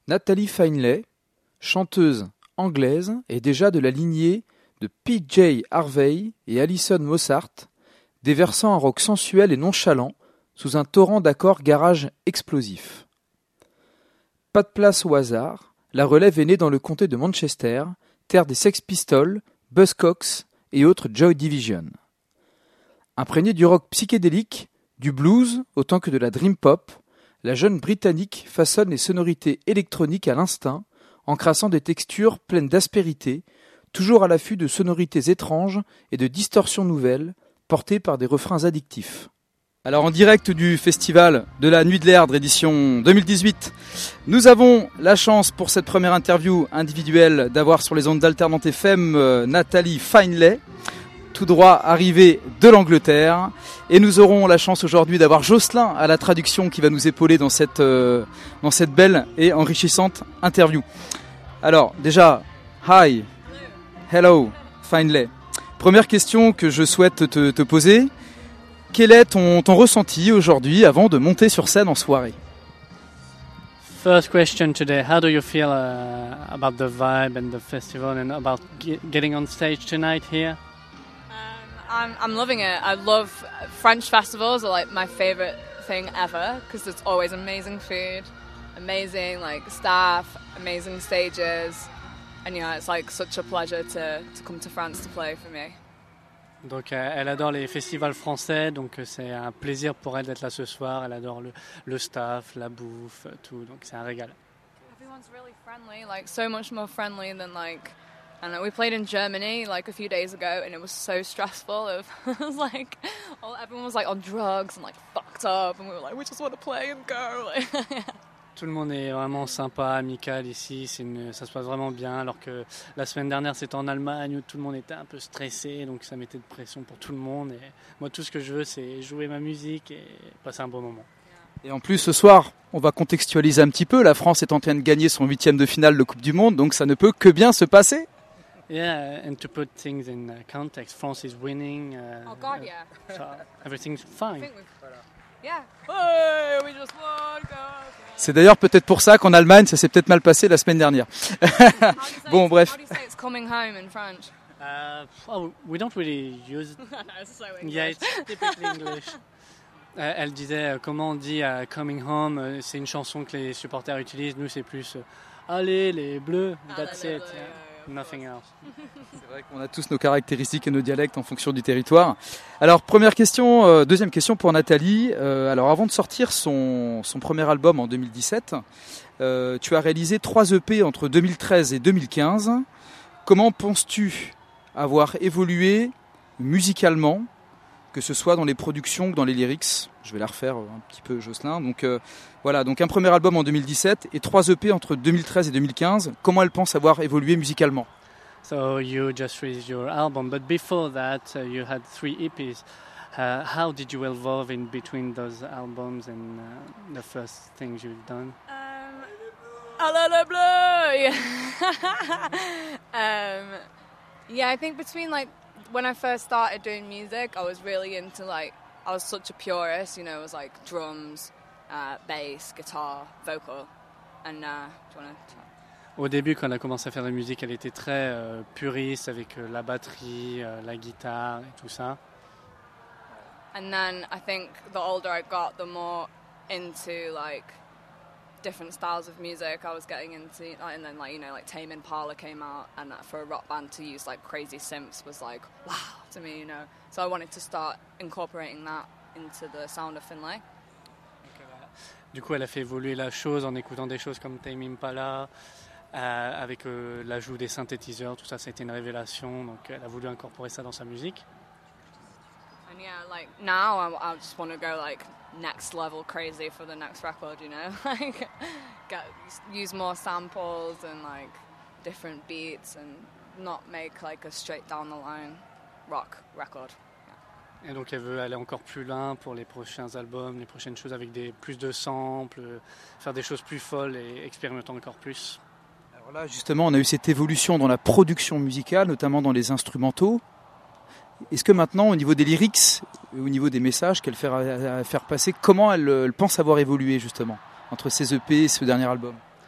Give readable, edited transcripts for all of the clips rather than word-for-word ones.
Natalie Finelay, chanteuse anglaise, est déjà de la lignée de PJ Harvey et Alison Mosshart, déversant un rock sensuel et nonchalant sous un torrent d'accords garage explosifs. Pas de place au hasard, la relève est née dans le comté de Manchester, terre des Sex Pistols, Buzzcocks et autres Joy Division. Imprégnée du rock psychédélique, du blues autant que de la dream pop, la jeune Britannique façonne les sonorités électroniques à l'instinct, encrassant des textures pleines d'aspérité, toujours à l'affût de sonorités étranges et de distorsions nouvelles, portées par des refrains addictifs. Alors en direct du festival de la Nuit de l'Erdre édition 2018, nous avons la chance pour cette première interview individuelle d'avoir sur les ondes d'Alternante FM Natalie Finelay, tout droit arrivé de l'Angleterre. Et nous aurons la chance aujourd'hui d'avoir Jocelyn à la traduction qui va nous épauler dans cette belle et enrichissante interview. Alors déjà, hi, hello, Finelay. Première question que je souhaite te poser. Quel est ton ressenti aujourd'hui avant de monter sur scène en soirée? First question today, how do you feel about the vibe and the festival and about getting on stage tonight here? I'm loving it. I love French festivals are like my favorite thing ever because there's always amazing food, amazing like staff, amazing stages, and yeah, it's like such a pleasure to come to France to play for me. Donc elle adore les festivals français, donc c'est un plaisir pour elle d'être là ce soir. Elle adore le staff, la bouffe, tout, donc c'est un régal. Everyone's really friendly, like so much more friendly than like. And we played in Germany like a few days ago, and it was so stressful. It was like everyone was like on drugs and like fucked up, and we were like, we just want to play and go. Tout le monde est vraiment sympa, amical ici. Ça se passe vraiment bien. Alors que la semaine dernière, c'était en Allemagne où tout le monde était un peu stressé, donc ça mettait de pression pour tout le monde. Et moi, tout ce que je veux, c'est jouer ma musique et passer un bon moment. Et en plus, ce soir, on va contextualiser un petit peu. La France est en train de gagner son 8e de finale de Coupe du Monde, donc ça ne peut que bien se passer. Yeah, and to put things in context, France is winning. Oh God, yeah. So everything's fine. Yeah. Hey, we just won, God. C'est d'ailleurs peut-être pour ça qu'en Allemagne, ça s'est peut-être mal passé la semaine dernière. Bon, bref. How do you say it's coming home in French? We don't really use. No, it's so English. Yeah, it's typically English. Elle disait comment on dit coming home. C'est une chanson que les supporters utilisent. Nous, c'est plus allez les Bleus. That's it. Nothing else. C'est vrai qu'on a tous nos caractéristiques et nos dialectes en fonction du territoire. Alors deuxième question pour Nathalie. Alors avant de sortir son premier album en 2017, tu as réalisé 3 EP entre 2013 et 2015. Comment penses-tu avoir évolué musicalement, que ce soit dans les productions ou dans les lyrics? Je vais la refaire un petit peu, Jocelyn. Donc voilà, donc un premier album en 2017 et 3 EP entre 2013 et 2015. Comment elle pense avoir évolué musicalement? So you just released your album, but before that you had 3 EPs. How did you evolve in between those albums and the first things you've done? Allez les Bleus! Yeah, I think between like when I first started doing music, I was really into like I was such a purist, you know, it was like drums, bass, guitar, vocal, and do you want to? Au début, quand elle a commencé à faire de la musique, elle était très puriste avec la batterie, la guitare et tout ça. And then I think the older I got, the more into like different styles of music I was getting into, and then like, you know, like Tame Impala came out, and for a rock band to use like crazy synths was like wow to me, you know. So I wanted to start incorporating that into the sound of Finlay. Du coup, elle a fait évoluer la chose en écoutant des choses comme Tame Impala, avec l'ajout des synthétiseurs, tout ça, ça a été une révélation. Donc, elle a voulu incorporer ça dans sa musique. And yeah, like now I just want to go like next level crazy for the next record, you know, like use more samples and like different beats and not make like a straight down the line rock record. Et donc elle veut aller encore plus loin pour les prochains albums, les prochaines choses avec plus de samples, faire des choses plus folles et expérimenter encore plus. Alors là justement on a eu cette évolution dans la production musicale, notamment dans les instrumentaux. Est-ce que maintenant au niveau des lyrics, au niveau des messages qu'elle fait faire passer, comment elle pense avoir évolué justement entre ses EP et ce dernier album?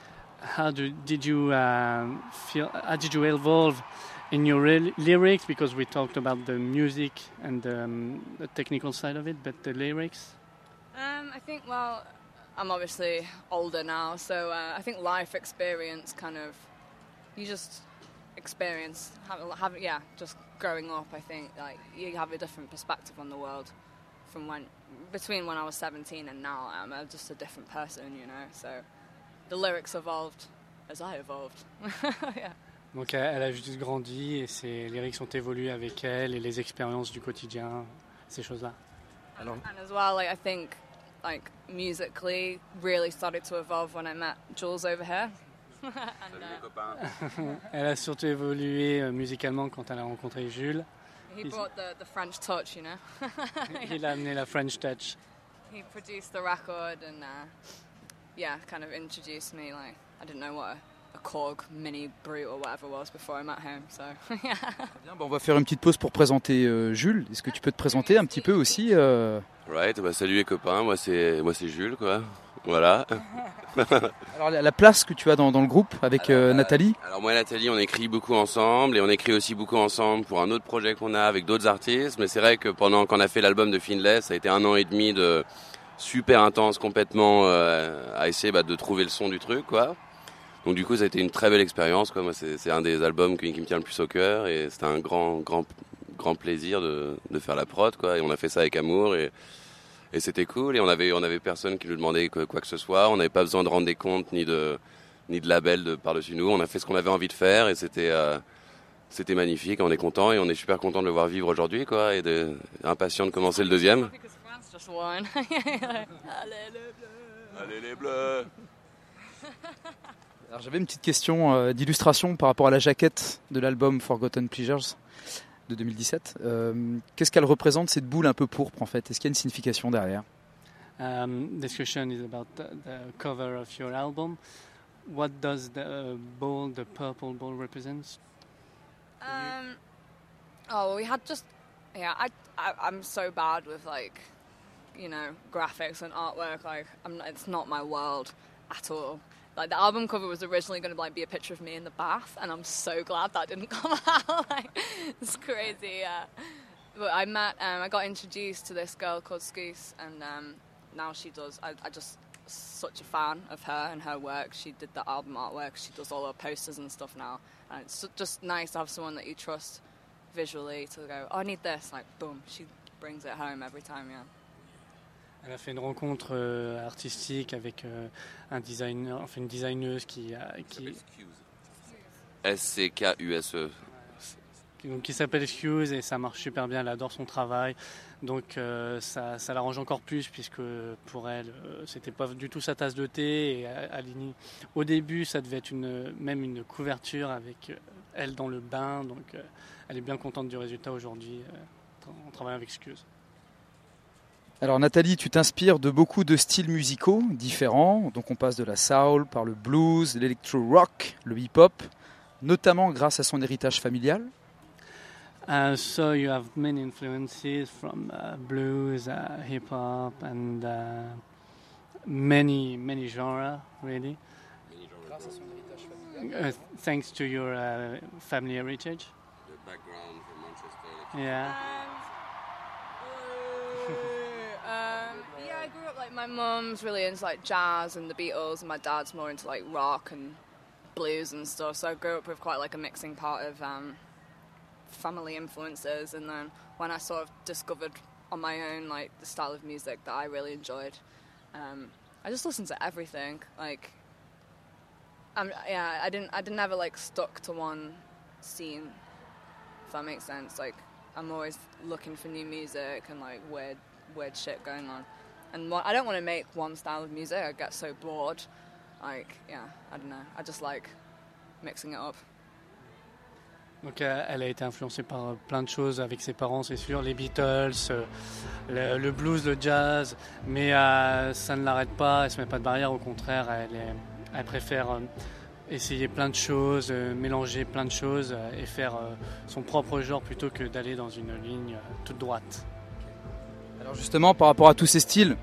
did you feel? How did you evolve in your lyrics? Because we talked about the music and the technical side of it, but the lyrics. I think, well, I'm obviously older now, so I think life experience kind of, you just experience, just growing up, I think, like, you have a different perspective on the world between when I was 17 and now. I'm just a different person, you know, so the lyrics evolved as I evolved. Yeah. Donc elle a juste grandi et ses lyrics ont évolué avec elle et les expériences du quotidien, ces choses-là. And as well, like, I think, like, musically really started to evolve when I met Jules over here. Elle a surtout évolué musicalement quand elle a rencontré Jules. He brought the French touch, you know. Il a amené la French touch. He produced the record and kind of introduced me. Like, I didn't know what a Korg Mini Brute or whatever was before I met him. So yeah. Bien, on va faire une petite pause pour présenter Jules. Est-ce que tu peux te présenter un petit peu aussi Right, salut les copains, moi c'est Jules, quoi. Voilà. Alors la place que tu as dans le groupe avec Nathalie. Alors moi et Nathalie, on écrit beaucoup ensemble et on écrit aussi beaucoup ensemble pour un autre projet qu'on a avec d'autres artistes. Mais c'est vrai que pendant qu'on a fait l'album de Finless, ça a été 1 an et demi de super intense complètement à essayer de trouver le son du truc, quoi. Donc du coup ça a été une très belle expérience, quoi. Moi c'est un des albums qui me tient le plus au cœur et c'était un grand plaisir de faire la prod, quoi. Et on a fait ça avec amour et c'était cool. Et on avait personne qui nous demandait quoi que ce soit. On n'avait pas besoin de rendre des comptes ni de label par-dessus nous. On a fait ce qu'on avait envie de faire et c'était magnifique. On est content et on est super content de le voir vivre aujourd'hui, quoi. Et impatient de commencer le deuxième. Allez les bleus. Alors j'avais une petite question d'illustration par rapport à la jaquette de l'album Forgotten Pleasures de 2017. Qu'est-ce qu'elle représente, cette boule un peu pourpre en fait? Est-ce qu'il y a une signification derrière? This question is about the cover of your album. What does the purple ball represent? We had I'm so bad with, like, you know, graphics and artwork. Like, it's not my world at all. Like, the album cover was originally going to, like, be a picture of me in the bath, and I'm so glad that didn't come out. Like, it's crazy, yeah. But I got introduced to this girl called Scoose, and now she does. I just such a fan of her and her work. She did the album artwork. She does all her posters and stuff now, and it's just nice to have someone that you trust visually to go, oh, I need this. Like, boom, she brings it home every time, yeah. Elle a fait une rencontre artistique avec un designer, enfin une designeuse qui SCKUSE. Qui s'appelle Fuse et ça marche super bien. Elle adore son travail, donc ça l'arrange encore plus puisque pour elle c'était pas du tout sa tasse de thé. Et au début, ça devait être même une couverture avec elle dans le bain, donc elle est bien contente du résultat aujourd'hui en travaillant avec Fuse. Alors Nathalie, tu t'inspires de beaucoup de styles musicaux différents. Donc on passe de la soul par le blues, l'électro-rock, le hip-hop, notamment grâce à son héritage familial. So you have many influences from blues, hip-hop and many genres, really. Grâce à son héritage familial. Thanks to your family heritage. The background from Manchester. Yeah. I grew up, like, my mum's really into, like, jazz and the Beatles, and my dad's more into, like, rock and blues and stuff, so I grew up with quite, like, a mixing pot of family influences. And then when I sort of discovered on my own, like, the style of music that I really enjoyed, I just listened to everything. Like, I didn't ever, like, stuck to one scene, if that makes sense. Like, I'm always looking for new music and, like, weird shit going on. And I don't want to make one style of music. I get so bored. Like, yeah, I don't know. I just like mixing it up. Donc elle a été influencée par plein de choses avec ses parents, c'est sûr, les Beatles, le blues, le jazz, mais ça ne l'arrête pas, elle se met pas de barrière, au contraire, elle préfère essayer plein de choses, mélanger plein de choses et faire son propre genre plutôt que d'aller dans une ligne toute droite. Alors justement, par rapport à tous ces styles,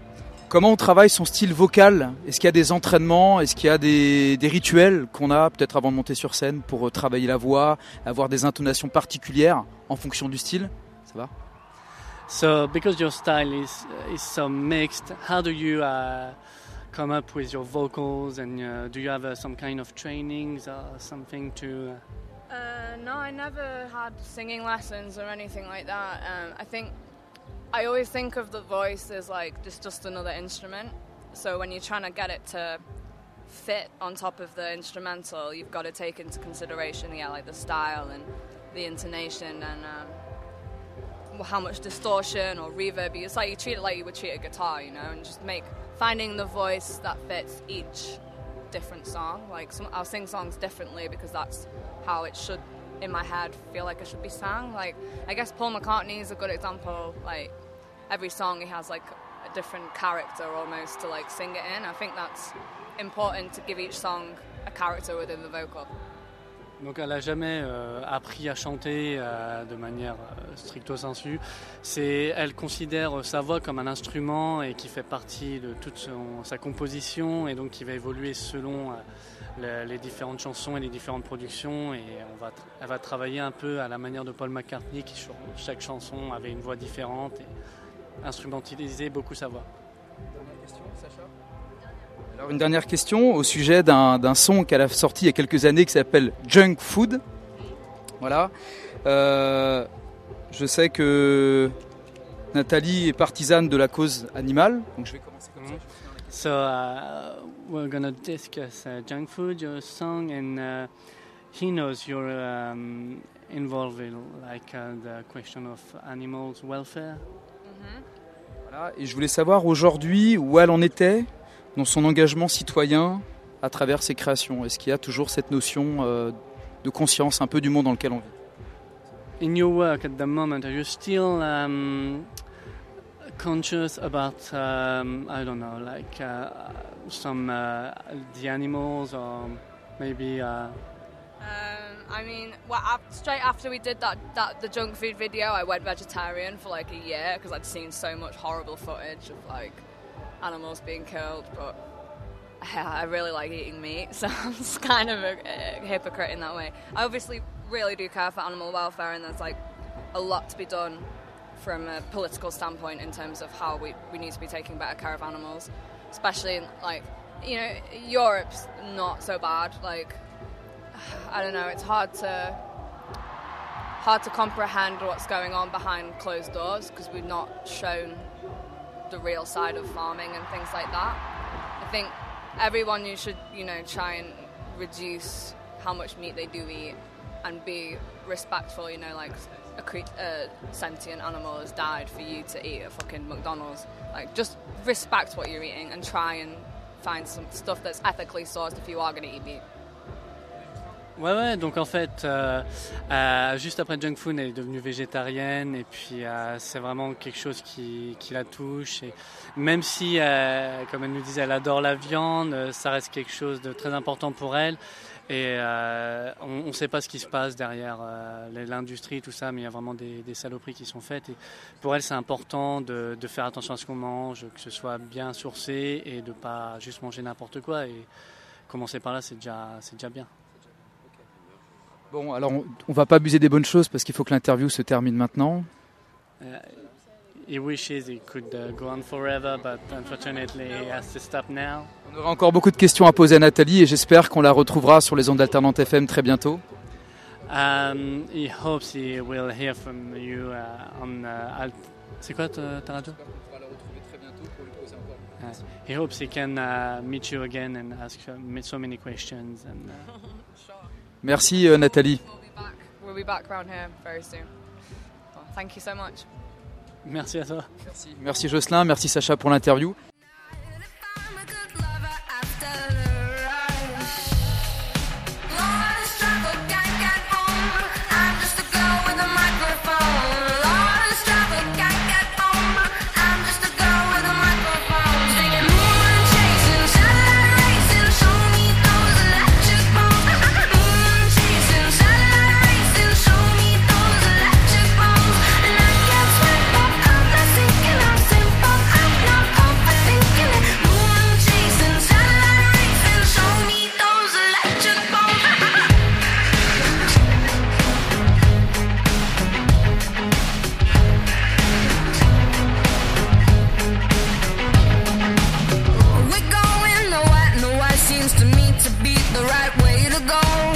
Comment on travaille son style vocal? Est-ce qu'il y a des entraînements? Est-ce qu'il y a des rituels qu'on a peut-être avant de monter sur scène pour travailler la voix, avoir des intonations particulières en fonction du style? Ça va? So, because your style is so mixed, how do you come up with your vocals, and do you have some kind of trainings or something to? No, I never had singing lessons or anything like that. I think I always think of the voice as like just another instrument. So when you're trying to get it to fit on top of the instrumental, you've got to take into consideration, like the style and the intonation and how much distortion or reverb. It's like you treat it like you would treat a guitar, and just finding the voice that fits each different song. Like I'll sing songs differently because that's how it should, in my head, feel like it should be sung. Like I guess Paul McCartney is a good example. Like every song he has like a different character almost to like sing it in. I think that's important to give each song a character within the vocal. Donc elle n'a jamais appris à chanter de manière stricto sensu. Elle considère sa voix comme un instrument et qui fait partie de toute sa composition et donc qui va évoluer selon les différentes chansons et les différentes productions. Et elle va travailler un peu à la manière de Paul McCartney qui sur chaque chanson avait une voix différente et instrumentalisait beaucoup sa voix. Dernière question, Sacha. Alors une dernière question au sujet d'un son qu'elle a sorti il y a quelques années qui s'appelle Junk Food. Voilà. Je sais que Nathalie est partisane de la cause animale, donc je vais commencer comme ça. So we're gonna discuss Junk Food, your song, and he knows you're involved in the question of animals' welfare. Voilà. Et je voulais savoir aujourd'hui où elle en était dans son engagement citoyen à travers ses créations. Est-ce qu'il y a toujours cette notion de conscience un peu du monde dans lequel on vit? In your work at the moment, are you still conscious about, I don't know, like some the animals or maybe? I mean, straight after we did the junk food video, I went vegetarian for like a year because I'd seen so much horrible footage of like animals being killed, but I really like eating meat, so I'm just kind of a hypocrite in that way. I obviously really do care for animal welfare, and there's like a lot to be done from a political standpoint in terms of how we need to be taking better care of animals, especially in like, Europe's not so bad. Like, I don't know, it's hard to comprehend what's going on behind closed doors because we've not shown the real side of farming and things like that. I think everyone should, try and reduce how much meat they do eat and be respectful, like a sentient animal has died for you to eat at fucking McDonald's. Like, just respect what you're eating and try and find some stuff that's ethically sourced if you are going to eat meat. Ouais, donc en fait, juste après Junk Food, elle est devenue végétarienne et puis c'est vraiment quelque chose qui la touche. Et même si, comme elle nous disait, elle adore la viande, ça reste quelque chose de très important pour elle. Et on ne sait pas ce qui se passe derrière l'industrie, tout ça, mais il y a vraiment des saloperies qui sont faites. Et pour elle, c'est important de faire attention à ce qu'on mange, que ce soit bien sourcé et de ne pas juste manger n'importe quoi. Et commencer par là, c'est déjà bien. Bon, alors on va pas abuser des bonnes choses parce qu'il faut que l'interview se termine maintenant. He wishes he could go on forever, but unfortunately he has to stop now. On aura encore beaucoup de questions à poser à Nathalie et j'espère qu'on la retrouvera sur les ondes d'Alternante FM très bientôt. He hopes he will hear from you on. C'est quoi ta radio? On va la retrouver très bientôt pour lui poser encore. He hopes he can meet you again and ask so many questions. And, Merci Nathalie. We'll be back around here very soon. Well, thank you so much. Merci à toi. Merci Jocelyn, merci Sacha pour l'interview. the gold.